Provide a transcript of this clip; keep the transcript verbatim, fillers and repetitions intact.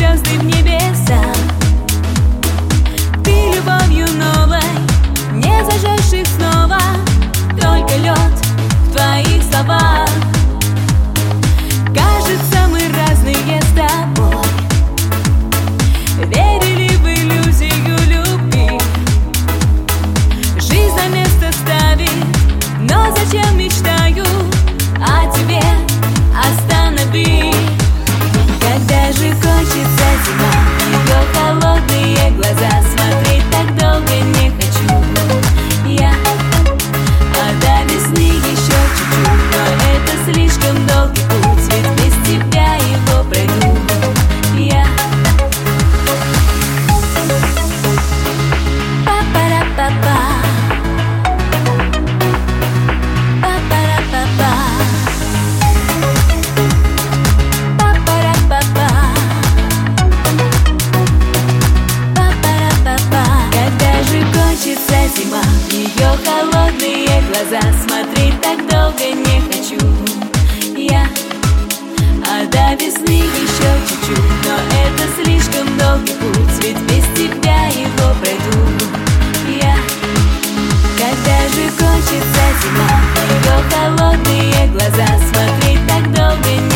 звезды в небесах. Ты любовью новой не зажжешь их снова, только лед в твоих словах. Кажется, мы разные с тобой, верили в иллюзию любви. Жизнь на место ставит, но зачем мечтаю о тебе останови. Когда же кончится зима, ее холодные глаза, смотреть так долго не хочу я. А до весны еще чуть-чуть, но это слишком долгий путь, ведь без тебя его пройду я. Па-па-ра-па-па, па-па-ра-па-па, па-па-ра-па-па, па-па-ра-па-па. Когда же кончится зима, ее холодные глаза, смотреть так долго не хочу я. А до весны еще чуть-чуть, но это слишком долгий путь, ведь без тебя его пройду я. Когда же кончится зима, ее холодные глаза, смотреть так долго не